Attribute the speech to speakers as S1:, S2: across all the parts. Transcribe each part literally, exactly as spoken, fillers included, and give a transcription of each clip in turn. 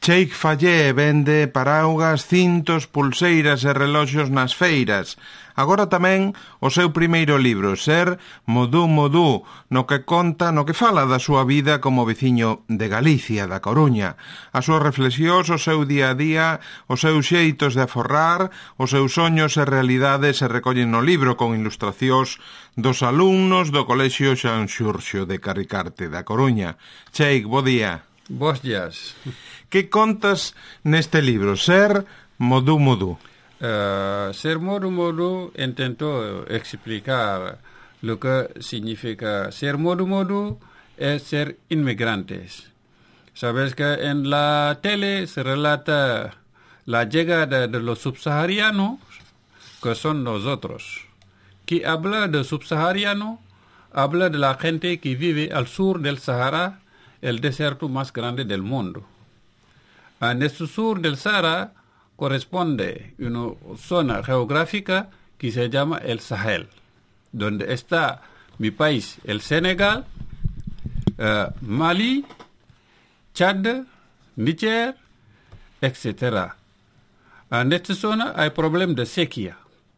S1: Cheikh Fallé vende paraugas, cintos, pulseiras e reloxos nas feiras. Agora tamén o seu primeiro libro, Ser Modú Modú, no que conta, no que fala da súa vida como veciño de Galicia, da Coruña. As súas reflexións, o seu día a día, os seus xeitos de aforrar, os seus soños e realidades se recollen no libro con ilustracións dos alumnos do Colexio San Xurxo de Carricarte, da Coruña. Cheikh, bo día.
S2: Bos días.
S1: Que contas neste libro, Ser Modú Modú?
S2: Uh, Ser Modú Modú intentó explicar lo que significa ser Modú Modú es ser inmigrantes. Sabes que en la tele se relata la llegada de los subsaharianos, que son nosotros. Qui habla de subsahariano, habla de la gente que vive al sur del Sahara, el desierto más grande del mundo. En este sur del Sahara corresponde una zona geográfica que se llama el Sahel, donde está mi país, el Senegal, uh, Mali, Chad, Níger, etcétera. En esta zona hay problemas de sequía.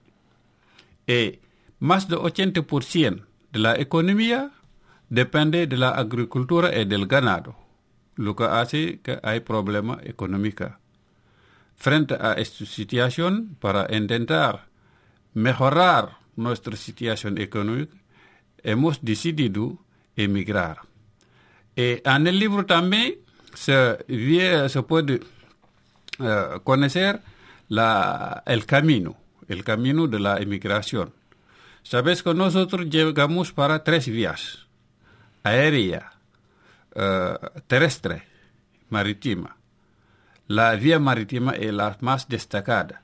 S2: Y más del ochenta por ciento de la economía depende de la agricultura y del ganado, lo que hace que hay problemas económicos. Frente a esta situación, para intentar mejorar nuestra situación económica, hemos decidido emigrar. Y en el libro también se, se puede uh, conocer la, el camino, el camino de la emigración. Sabes que nosotros llegamos para tres vías: aérea, uh, terrestre, marítima. La vía marítima es la más destacada.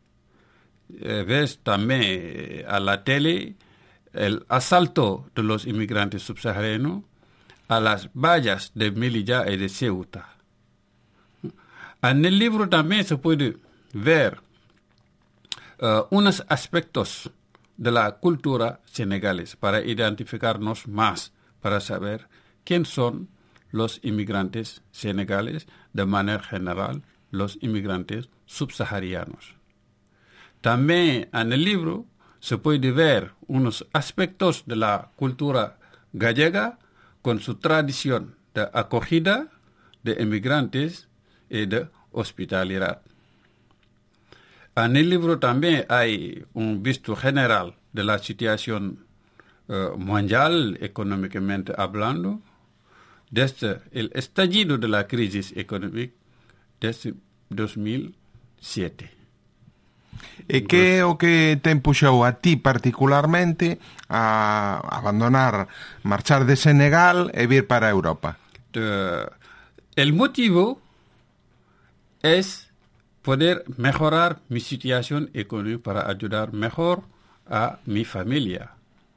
S2: Eh, ves también a la tele el asalto de los inmigrantes subsaharianos a las vallas de Melilla y de Ceuta. En el libro también se puede ver uh, unos aspectos de la cultura senegalesa para identificarnos más, para saber quién son los inmigrantes senegales, de manera general, los inmigrantes subsaharianos. También en el libro se puede ver unos aspectos de la cultura gallega con su tradición de acogida de inmigrantes y de hospitalidad. En el libro también hay un visto general de la situación uh, mundial, económicamente hablando, desde el estallido de la crisis económica desde dos mil siete.
S1: E que é o que te empuxou a ti particularmente a abandonar, marchar de Senegal e vir para Europa?
S2: Uh, el motivo es poder mejorar mi situación económica para ayudar mejor a mi familia.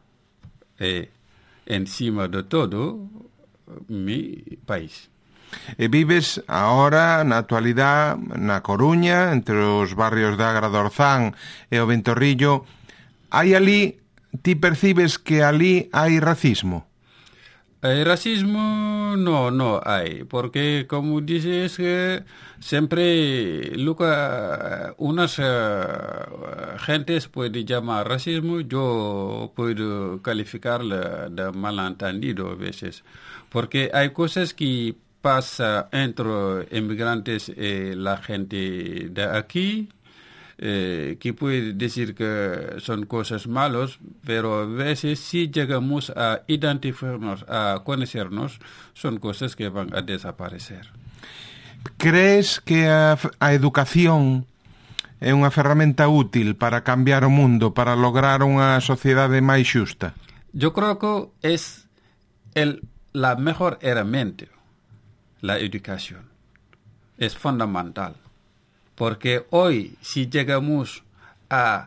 S2: Y encima de todo, mi país.
S1: E vives agora, na actualidade, na Coruña, entre os barrios de Agra do Orzán e o Ventorrillo. Hai ali, ti percibes que ali hai racismo?
S2: El racismo no, no hay, porque como dices que siempre lo que unas uh, gentes pueden llamar racismo, yo puedo calificarlo de malentendido a veces, porque hay cosas que pasan entre inmigrantes y la gente de aquí, Eh, que puede decir que son cosas malas, pero a veces si llegamos a identificarnos, a conocernos, son cosas que van a desaparecer.
S1: Crees que a, a educación é unha ferramenta útil para cambiar o mundo, para lograr unha sociedade máis xusta?
S2: Yo creo que es el, la mejor herramienta, la educación. Es fundamental. Porque hoy, si llegamos a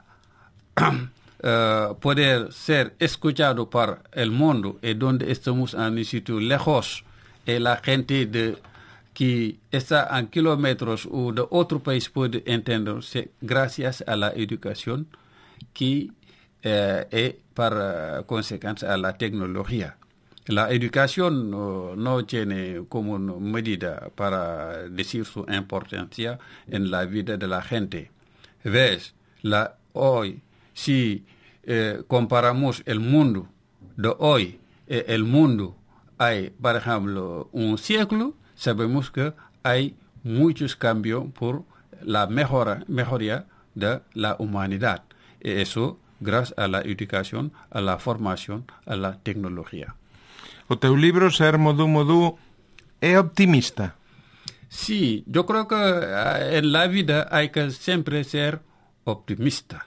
S2: uh, poder ser escuchados por el mundo, y donde estamos en un sitio lejos, y la gente de, que está a kilómetros o de otro país puede entenderse gracias a la educación que uh, es por uh, consecuencia a la tecnología. La educación no, no tiene como medida para decir su importancia en la vida de la gente. ¿Ves? La, hoy, si eh, comparamos el mundo de hoy y el mundo hay, por ejemplo, un siglo, sabemos que hay muchos cambios por la mejora, mejoría de la humanidad. Y eso gracias a la educación, a la formación, a la tecnología.
S1: O teu libro, Ser Modú Modú, é optimista?
S2: Sí, yo creo que en la vida hay que siempre ser optimista.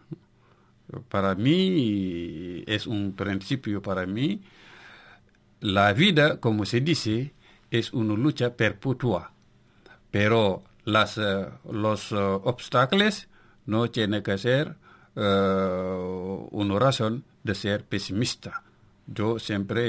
S2: Para mí, es un principio para mí. La vida, como se dice, es una lucha perpetua. Pero las, uh, los uh, obstáculos no tienen que ser uh, una razón de ser pesimista. Yo siempre,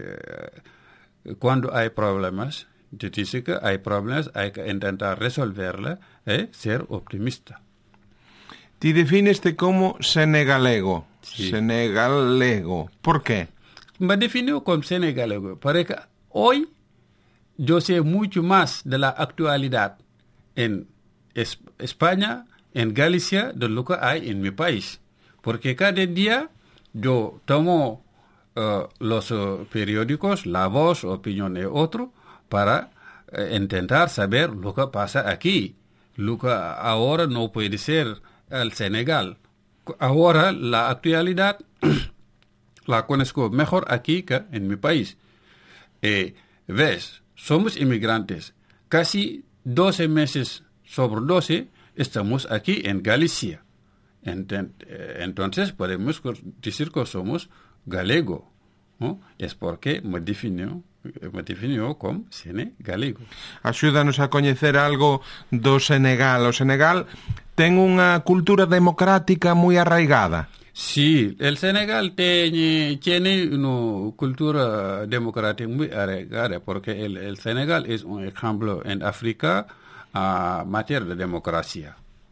S2: uh, cuando hay problemas, yo digo que hay problemas, hay que intentar resolverlos, ¿eh? Ser optimista.
S1: Ti definiste como senegalego.
S2: Sí.
S1: Senegalego. ¿Por qué?
S2: Me defino como senegalego porque hoy yo sé mucho más de la actualidad en es- España, en Galicia, de lo que hay en mi país. Porque cada día yo tomo uh, los uh, periódicos, La Voz, Opinión y otro, para uh, intentar saber lo que pasa aquí. Lo que ahora no puede ser el Senegal. Ahora la actualidad la conozco mejor aquí que en mi país. Eh, ¿Ves? Somos inmigrantes. Casi doce meses sobre doce estamos aquí en Galicia. Enten- eh, entonces podemos decir que somos galego, ¿no? Es porque me definió, me definió como senegalego.
S1: Axúdanos a coñecer algo do Senegal. O Senegal ten unha cultura democrática moi arraigada.
S2: Sí, el Senegal tiene, tiene una cultura democrática muy arraigada porque el, el Senegal es un ejemplo en África a materia de democracia.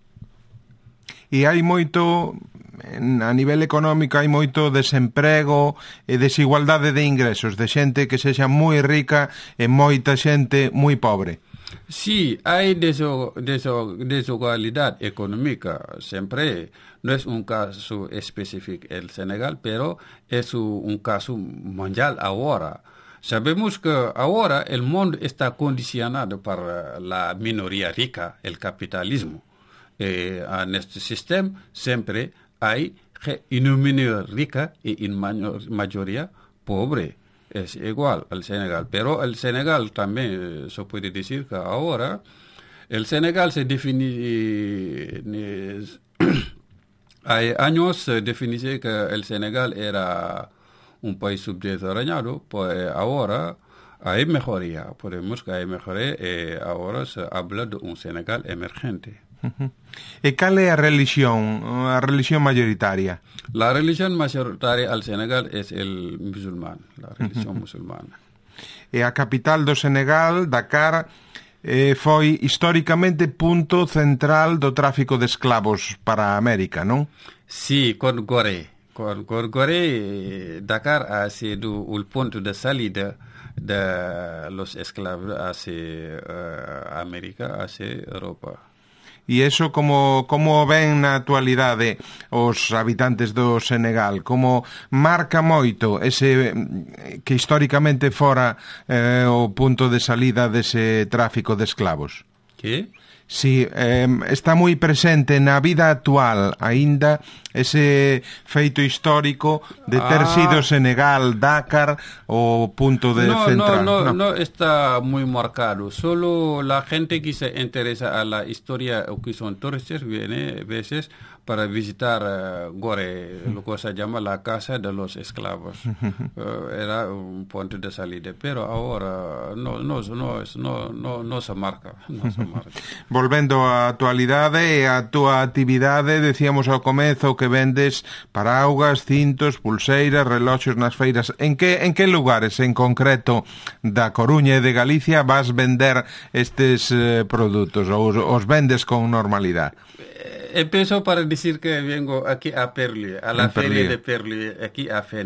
S1: E hai moito, a nivel económico, hai moito desemprego e desigualdade de ingresos, de xente que sexa moi rica e moita xente moi pobre.
S2: Sí, hay deso- deso- desigualdad económica, siempre no es un caso específico el Senegal, pero es u- un caso mundial ahora. Sabemos que ahora el mundo está condicionado por eh, la minoría rica, el capitalismo. Eh, en este sistema siempre hay ge- una minoría rica y una mayo- mayoría pobre. Es igual al Senegal, pero el Senegal también eh, se puede decir que ahora el Senegal se define, eh, hay años se definió que el Senegal era un país subdesarrollado, pues ahora hay mejoría, podemos que hay mejoría y ahora se habla de un Senegal emergente.
S1: E cal é a religión, a religión mayoritaria?
S2: La religión mayoritaria al Senegal es el musulmán, la religión musulmana.
S1: E a capital do Senegal, Dakar, eh, foi históricamente punto central do tráfico de esclavos para a América, non?
S2: Sí, con Gorée. Con, con Gorée, Dakar ha sido el punto de salida de los esclavos hacia uh, América, hacia Europa.
S1: E iso como, como ven na actualidade os habitantes do Senegal? Como marca moito ese que históricamente fora eh, o punto de salida dese tráfico de esclavos?
S2: ¿Qué?
S1: Si, eh, está moi presente na vida actual aínda ese feito histórico de ter
S2: Ah.
S1: sido Senegal, Dakar o punto de
S2: No,
S1: central.
S2: no, no, no está muy marcado. Solo la gente que se interesa a la historia o que son turistas viene a veces para visitar uh, Gorée, lo que se llama la casa de los esclavos. Uh, era un punto de salida, pero ahora no, no, no, no, no, no se marca. No se marca.
S1: Volvendo á actualidade e á túa actividade, decíamos ao comezo que vendes paraugas, cintos, pulseiras, reloxos nas feiras. En que, en que lugares en concreto da Coruña e de Galicia vas vender estes eh, produtos ou os, os vendes con normalidade?
S2: Empiezo para decir que vengo aquí a Perli, a la
S1: En
S2: feria
S1: Perli.
S2: de Perli, aquí a Fene.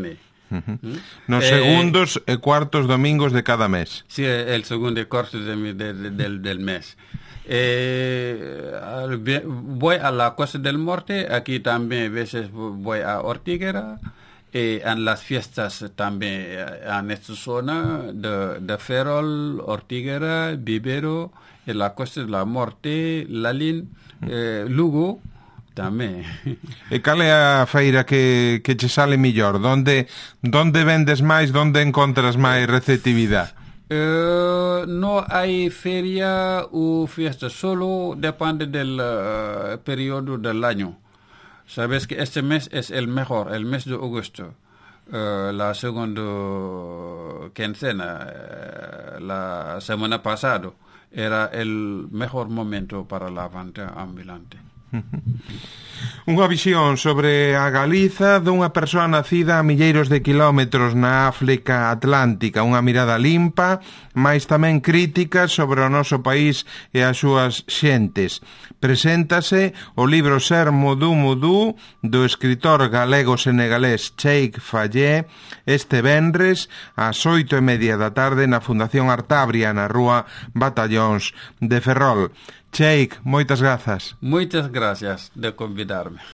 S1: Uh-huh. ¿Mm? Nos eh, segundos e cuartos domingos de cada mes.
S2: Sí, el segundo y cuarto de, de, de, del, del mes. Eh, voy a la Costa del Norte, aquí también a veces voy a Ortiguera, y en las fiestas también en esta zona de, de Ferrol, Ortiguera, Vivero, en la Costa del Norte, Lalín, eh, Lugo, tamén.
S1: E cal é a feira que, que che sale millor? Donde, donde vendes máis, donde encontras máis receptividade?
S2: Uh, no hay feria o fiesta, solo depende del uh, periodo del año. Sabes que este mes es el mejor, el mes de agosto. Uh, la segunda quincena, uh, la semana pasada, era el mejor momento para la venta ambulante.
S1: Unha visión sobre a Galiza dunha persoa nacida a milleiros de quilómetros na África Atlántica, unha mirada limpa, mais tamén crítica sobre o noso país e as súas xentes. Preséntase o libro Ser Modú Modú do escritor galego-senegalés Cheikh Fallé este venres ás oito e media da tarde na Fundación Artabria na rúa Batallóns de Ferrol. Cheikh, moitas grazas.
S2: Moitas gracias de convidarme.